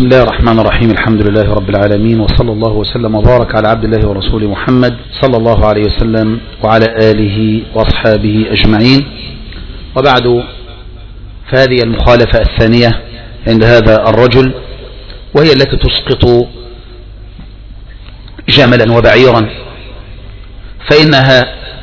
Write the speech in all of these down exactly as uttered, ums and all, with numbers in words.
بسم الله الرحمن الرحيم. الحمد لله رب العالمين، وصلى الله وسلم وبارك على عبد الله ورسوله محمد صلى الله عليه وسلم وعلى آله وأصحابه أجمعين. وبعد، فهذه المخالفة الثانية عند هذا الرجل، وهي التي تسقط جملا وبعيرا، فإنها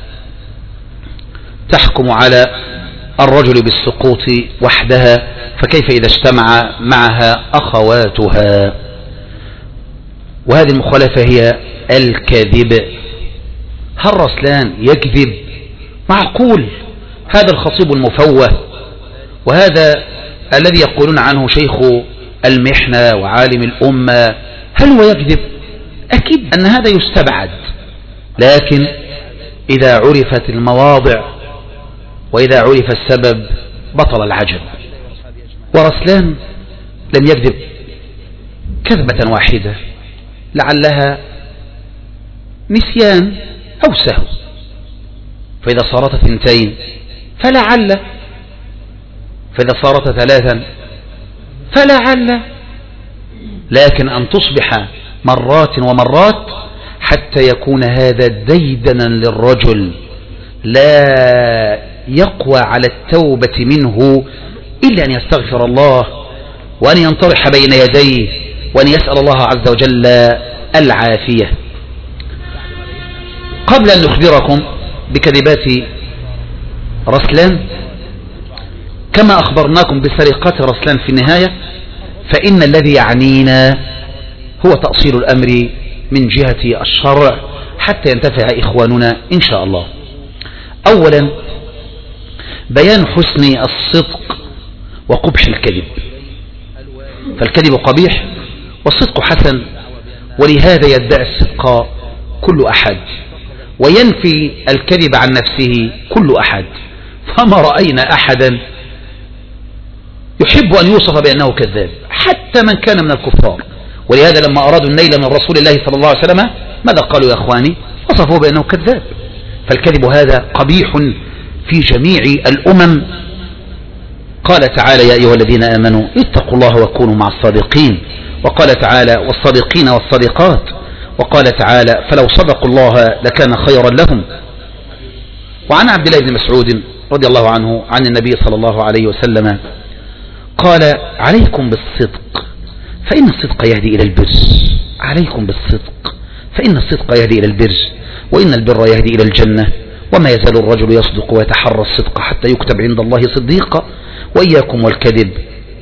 تحكم على الرجل بالسقوط وحدها، فكيف إذا اجتمع معها أخواتها؟ وهذه المخالفة هي الكذب. هل رسلان يكذب؟ معقول؟ هذا الخطيب المفوه، وهذا الذي يقولون عنه شيخ المحنة وعالم الأمة، هل هو يكذب؟ أكيد أن هذا يستبعد، لكن إذا عرفت المواضع وإذا عرف السبب بطل العجب. ورسلان لم يكذب كذبة واحدة، لعلها نسيان أو سهو، فإذا صارت اثنتين فلعل، فإذا صارت ثلاثا فلعل، لكن أن تصبح مرات ومرات حتى يكون هذا ديدنا للرجل لا يقوى على التوبة منه إلا أن يستغفر الله، وأن ينطرح بين يديه، وأن يسأل الله عز وجل العافية. قبل أن نخبركم بكذبات رسلان كما أخبرناكم بسرقات رسلان في النهاية، فإن الذي يعنينا هو تأصيل الأمر من جهة الشرع حتى ينتفع إخواننا إن شاء الله. أولا، بيان حسن الصدق وقبح الكذب. فالكذب قبيح والصدق حسن، ولهذا يدعي الصدق كل أحد وينفي الكذب عن نفسه كل أحد، فما رأينا أحدا يحب أن يوصف بأنه كذاب حتى من كان من الكفار. ولهذا لما أرادوا النيل من رسول الله صلى الله عليه وسلم ماذا قالوا يا أخواني؟ وصفوه بأنه كذاب. فالكذب هذا قبيح في جميع الأمم. قال تعالى: يا أيها الذين آمنوا اتقوا الله وكونوا مع الصادقين. وقال تعالى: والصادقين والصادقات. وقال تعالى: فلو صدقوا الله لكان خيرا لهم. وعن عبد الله بن مسعود رضي الله عنه عن النبي صلى الله عليه وسلم قال: عليكم بالصدق فإن الصدق يهدي إلى البر. عليكم بالصدق فإن الصدق يهدي إلى البر، وإن البر يهدي إلى الجنة، وما يزال الرجل يصدق ويتحرى الصدق حتى يكتب عند الله صديقا. وإياكم والكذب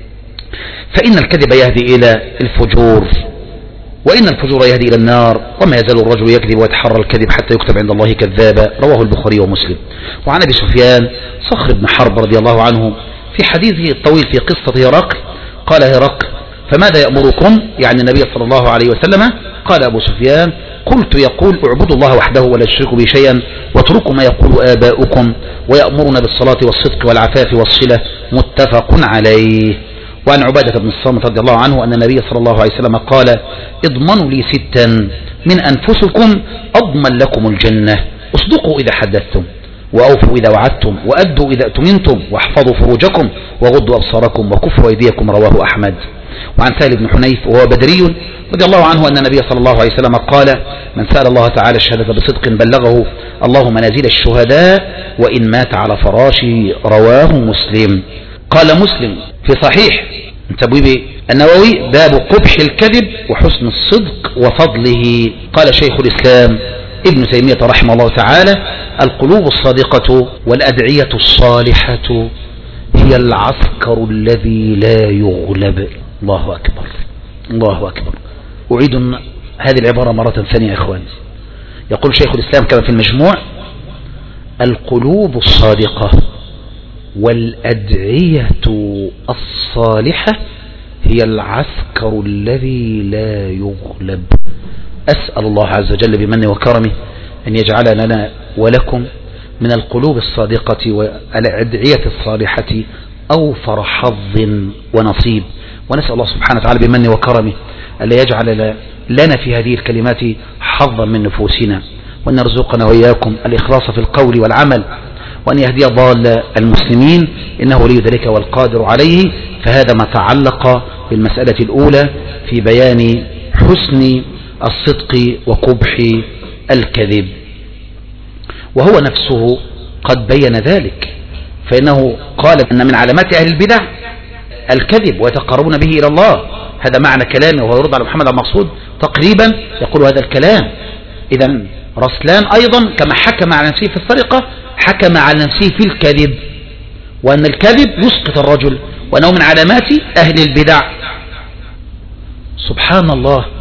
فإن الكذب يهدي إلى الفجور، وإن الفجور يهدي إلى النار، وما يزال الرجل يكذب ويتحرى الكذب حتى يكتب عند الله كذابا. رواه البخاري ومسلم. وعن أبي سفيان صخر بن حرب رضي الله عنه في حديثه الطويل في قصة هرقل قال هرقل: فماذا يأمركم؟ يعني النبي صلى الله عليه وسلم. قال أبو سفيان: قلت: يقول اعبدوا الله وحده ولا تشركوا به شيئا، واتركوا ما يقول آباؤكم، ويأمرنا بالصلاة والصدق والعفاف والصلة. متفق عليه. وعن عبادة بن الصامت رضي الله عنه أن النبي صلى الله عليه وسلم قال: اضمنوا لي ستا من أنفسكم أضمن لكم الجنة: اصدقوا إذا حدثتم، وأوفوا إذا وعدتم، وأدوا إذا أتمنتم، واحفظوا فروجكم، وغضوا أبصاركم، وكفوا أيديكم. رواه أحمد. وعن سهل بن حنيف وهو بدري رضي الله عنه أن النبي صلى الله عليه وسلم قال: من سأل الله تعالى الشهادة بصدق بلغه الله منازل الشهداء وإن مات على فراشه. رواه مسلم. قال مسلم في صحيح تبويب النووي: باب قبح الكذب وحسن الصدق وفضله. قال شيخ الإسلام ابن تيمية رحمه الله تعالى: القلوب الصادقة والأدعية الصالحة هي العسكر الذي لا يغلب. الله أكبر، الله أكبر. أعيد هذه العبارة مرة ثانية يا إخواني. يقول شيخ الإسلام كما في المجموع: القلوب الصادقة والأدعية الصالحة هي العسكر الذي لا يغلب. أسأل الله عز وجل بمنه وكرمه أن يجعل لنا ولكم من القلوب الصادقة والأدعية الصالحة أوفر حظ ونصيب. ونسأل الله سبحانه وتعالى بمنه وكرمه أن يجعل لنا في هذه الكلمات حظا من نفوسنا، وأن يرزقنا وإياكم الإخلاص في القول والعمل، وأن يهدي ضال المسلمين، إنه ولي ذلك والقادر عليه. فهذا ما تعلق بالمسألة الأولى في بيان حسن الصدق وقبح الكذب، وهو نفسه قد بين ذلك، فإنه قال أن من علامات أهل البدع الكذب ويتقربون به إلى الله. هذا معنى كلامه، وهو يرد على محمد المقصود تقريبا يقول هذا الكلام. إذن رسلان أيضا كما حكم على نفسه في السرقة حكم على نفسه في الكذب، وأن الكذب يسقط الرجل، وأنه من علامات أهل البدع. سبحان الله،